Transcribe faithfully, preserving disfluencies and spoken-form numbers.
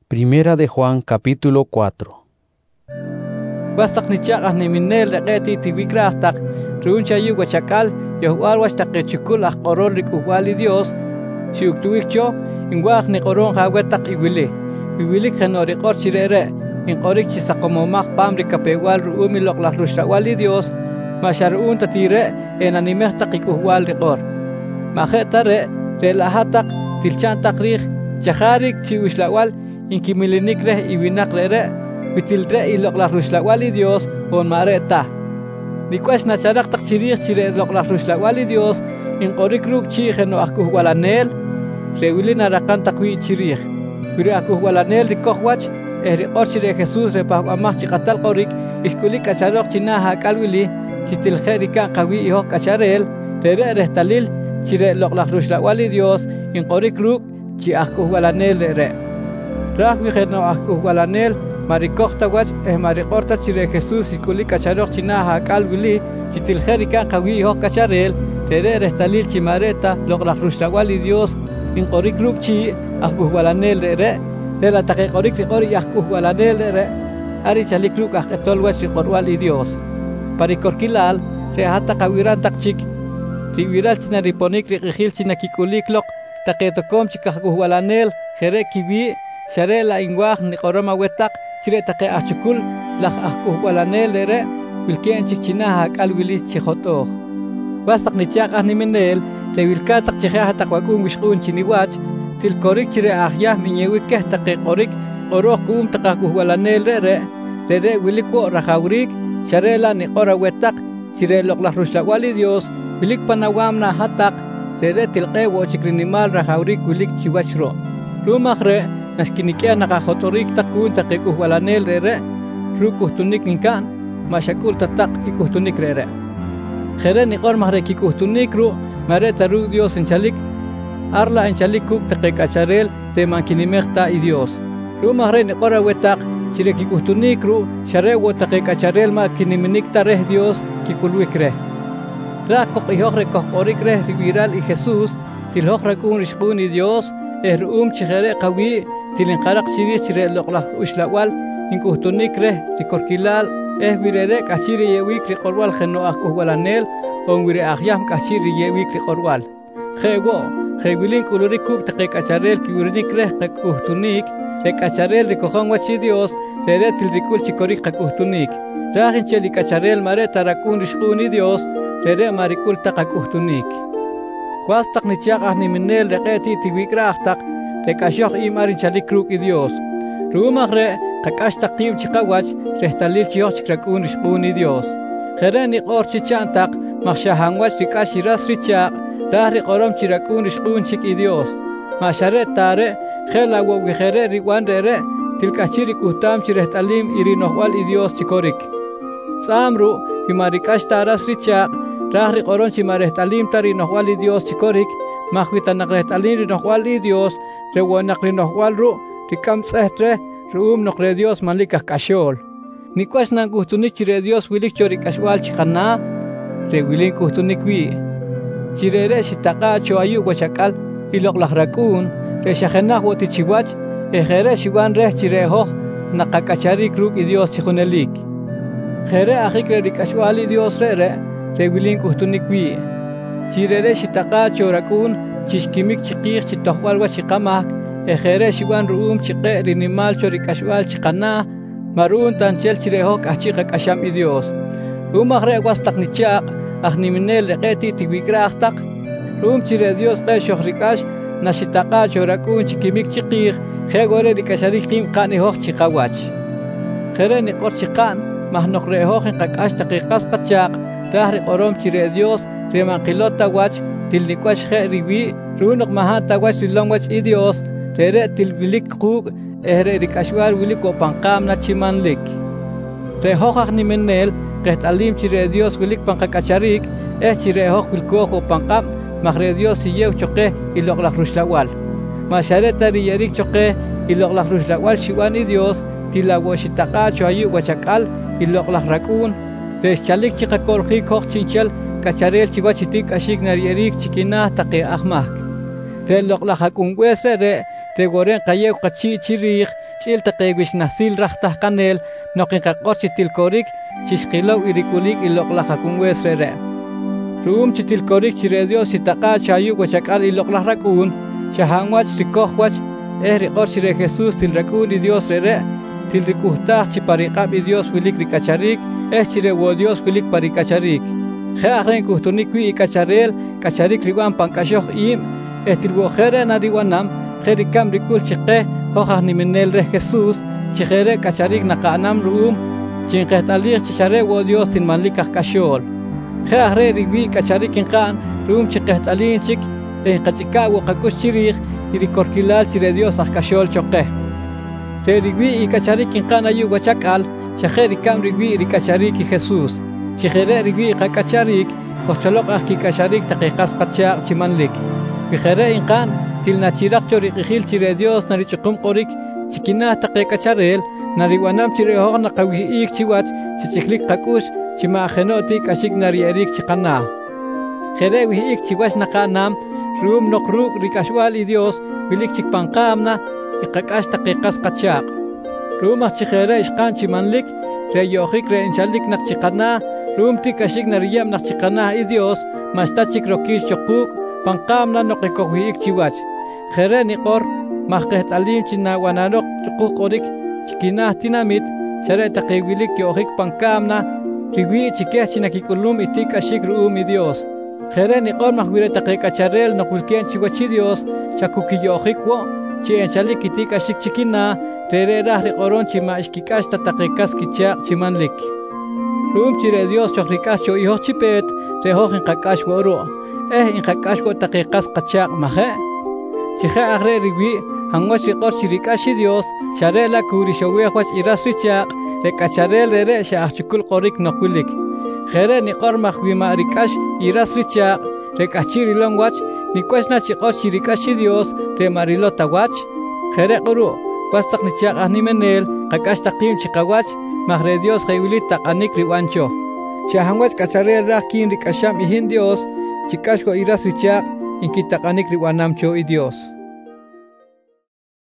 Primera de Juan, capítulo cuatro. Bastak ni chak ni minel reqeti tibikrahtak runcha yu guachakal yohual wastak chukul ak qorol rikuwali Dios si uktuikcho ingwak ni qoron hawetak iwili iwili kanori qor chirere in qorik chisakomomak pam rikapewal ruumi loklak rushawali Dios masharun tatire en animehtak ikuwal riqor majetare relahatak tilchantak rih chaharik chiwishlawal inkimilinik reh iwinak rere bitilre ilokla ruslawali Dios on mareta nikwas na charak tak chirih chire lokla ruslawali Dios in qorik ruk chi geno akuh walanel rewili narakan takwi chirih wiri akuh walanel rikohwach eri qor chire Jesus repah amach chiqatal qorik iskuli kacharok china hakalwili chitil kherika qawi ihok kacharel tere rehtalil chire lokla ruslawali Dios in qorik ruk chi akuh walanel re rah mi geno akuh walanel marikokta wach eh marikorta chire Jesus ikuli kacharok china hakal wili chitil kherika qawi ho kacharel tere restalil chimareta logra rushawali Dios in qorik ruk chi akuh walanel re re la taqe qorik qori akuh walanel re ari chalik ruk aketol wach qorwali Dios parikorkilal re hata qawiran takchik tiwiral china riponik riqil china kikulik lok taqe tokom chikakuh walanel khere kibi sharela ingwah ni qoroma wetak chire taqe achukul lak akuh walanel re wilken chikchina hakal wilis chihoto wasaq ni chaq ni menel te wilka taq chiha taq wakun wishqun chiniwach til korik chire ahya minyewi keh taqe qorik qoroq kum taq akuh walanel re re re wiliko rahawrik sharela ni qora wetak chire lokla ruslawali Dios wilik panawamna hatak re tilqe wo chikrinimal rahawrik wilik chiwachro lumagre naskinikia nakajotorik takun takikuh walanel re rukuh tunik ninkan mashakul tatak ikuh tunik re khere ni qor mahre kikuh tunik ru mare taru Dios enchalik arla enchalik kuk takik acharel te mankinimekta i Dios ru mahre ni qora wetak chire kikuh tunik ru share wo takik acharel ma kiniminikta reh Dios kikulwik re ra kok ihok re kok qorik re viral i Jesus tilhok rakun rishqun i Dios erum chigere qawi tilin qaraq chiri chire loqlaq ushlawal inkuh tunik reh tikorkilal eh wirere kachiri yewik riqorwal kheno akuh walanel on wire akhyam kachiri yewik riqorwal khego khewilin kuluri kuk taqe kacharel kiwirnik reh qakuh tunik re kacharel rikojon wachi Dios re til rikul chikorik qakuh tunik ragin cheli kacharel mare tarakun rishquni Dios re marikul taqakuh tunik Wastak ni chaq ni minel reqeti tiwikrahtak rekashok imarin chalik kruk i Dios rumagre qakash taqim chiqawach rehtalil chiyok chikrakun rishqun i Dios khere ni qor chichantak makshahanwach rikashiras richaq rahri qorom chirakun rishqun chik i Dios mashare tare khela wo wikhere riwan re tilkachiri kuhtam chirehtalim irinohwal i Dios chikorik samru himarikash taras richaq rahri qoron chimareh talim tari nohwali Dios chikorik mahwita nakreh talim nohwali Dios rewonak nohwal ru rikam tsehtre ruum nokre Dios malikah kashol nikwas nang kuhtunik chire Dios wilik chorik ashwal chikana re wilik kuhtunik wi chirere shitaqa choayu wachakal ilok lahrakun re shahenah woti chiwach ejere shiwan reh chire hoh nakakacharik ruk i Dios chihunelik khere ahik re rikashwali Dios re re rewilin kuhtunik wi chirere shitaqa chorakun chishkimik chiqih chitohwal wa chiqamak ejere shiwan ruum chiqe rinimal chorikashwal chiqana marun tanchel chirehok achiqa kasham i Dios umagre wastak nichaq ahniminel reqeti tiwikrahtak ruum chire Dios qe shohrikash nashitaqa chorakun chikimik chiqih khegore rikasharik qim qani hok chiqawach khere ni qor chiqan mahnok rehok qakash taqiqas qachaq rahri qorom chire Dios remanqilota wach tilnikwash khe riwi runok mahata wach silong wach i Dios tere tilbilik quk ehre rikashwar wilik opanqam na chimanlik rehokak ni menel qehtalim chire Dios wilik panqakacharik eh chire hok wilkoh opanqam mahre Dios siyew choqe iloqlaq rushlawal mashareta riyerik choqe iloqlaq rushlawal shiwan i Dios tilawoshitaqa choayu wachakal iloqlaq rakun Chalik chika korhik hok chinchal kacharel chiwachitik ashik narierik chikina taqe ahmak. Relok la hakungwese re Tegoren kayew kachi chirich, chil takewish nasil rahtah kanel, nokin kakochi tilkorik, chishkilaw irikulik iloklaka kunwes rere. Ruum chitilkorik chire Dios sitaka chayu wachakal iloklah rakun, shahangwach sikohwach, eh rikor chire Jesús tilrakun i Dios rere, tilrikuhtah chiparikab i Dios wilik rikacharik, eh chire wo Dios wilik parikacharik. Jeahren kuhtunik wi ikacharel, kacharik riwan pankashoh im, eh tilwojere nadiwanam, jerikam rikul chiqeh, hojah niminel re Jesús, chijere kacharik nakaanam ruum, chinqehtalich chichare wo Dios tinmanlikah kashol. Jeahre riwi kacharik inqan, ruum chiqehtalin chik, eh kachika wakakush chirich, irikorkilal chire Dios ah kashol choqeh. Re riwi ikacharik inqan ayu wachakal, chajerikam riwi rikacharik i Jesús. Chijere riwi kakacharik, kocholok ah kikacharik taqiqas qachaq chimanlik. Bijere inqan, tilnachirak chorikijil chire Dios narichukum qorik, chikinah taqiqacharel, nariwanam chire hog naqawihiik chiwach, chichiklik qakush, chimaajenoti kashik narierik chiqanah. Jere wihiik chiwash naqanam, ruum noqruk rikashwal i Dios, wilik chikpanqamna, iqakash taqiqas qachaq. Ruumah chijere ishqan chimanlik, re yohik re inchalik naqchiqanah, ruum tikashik nariyam naqchiqanah i Dios, mastachik rokish chokuk, panqamna noqikohwiik chiwach. Jere niqor, mahqehtalim chinawananok chukuk orik, chikinah tinamit, shere taqiwilik yohik panqamna, riwi chikeh chinakikulum itik ashik ruum i Dios. Jere niqor mahwire taqiqacharel noqwilkien chiwachi Dios, chakuki yohik wo, chienchalik itik ashik chikinah, rere rah riqoron chima ishkikashta taqiqas kichaq chimanlik. Ruum chire Dios chokrikash cho ihoh chipet, rehoh inqakash woro. Eh inqakash wo taqiqas qachaq mahe. Chije agre riwi, hangwash riqor chirikashi Dios, sharela kurishowehwach iras richaq, rekacharel rere shaachukul qorik noqwilik. Jere niqor mahwima rikash iras richaq, rekachiri wach, nikwashna chiqor chirikashi Dios, remarilo tawach. Jere quru, kwastak nichaq ahnimenel, qakash taqim chiqawach, mahre Dios jaywilit taqanik riwancho. Shahangwach kacharel rakin rikasham ihin Dios, chikashko iras richaq, inkitaqanik riwanamcho i Dios.